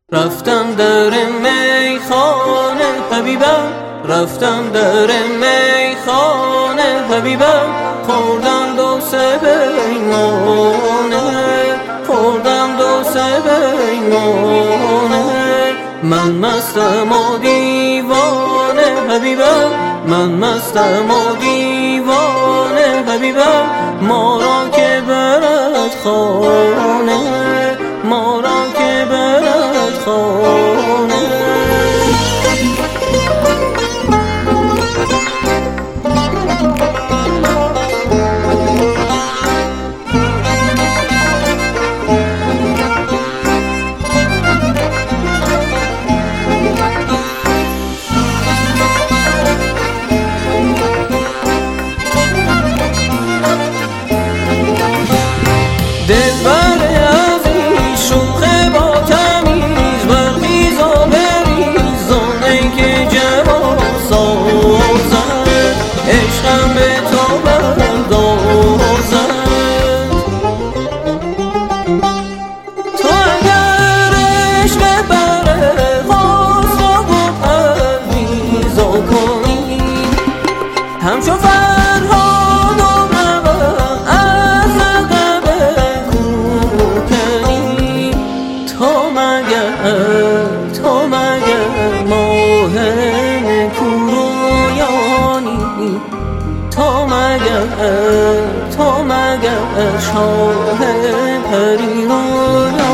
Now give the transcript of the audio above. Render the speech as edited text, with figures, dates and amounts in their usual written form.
رفتم در میخانه حبیبم، رفتم در میخانه حبیبم، خوردم دو سه پیمانه، خوردم دو سه پیمانه. من مستم و دیوانه حبیبم، من مستم و دیوانه حبیبم، ما را که برد خانه، ما را که برد خانه. دلبر عزیز شوخ با تمیز، برخیز و بریز زانه که جوان سازد، عشقم به تو بردازد. تو اگر عشق بر خسرو و پرویزا کنی، همچو فرهاد و نوا از عقب کوکنی. تو مگر ماه کورویانی، تو مگر شاه پریرویانی.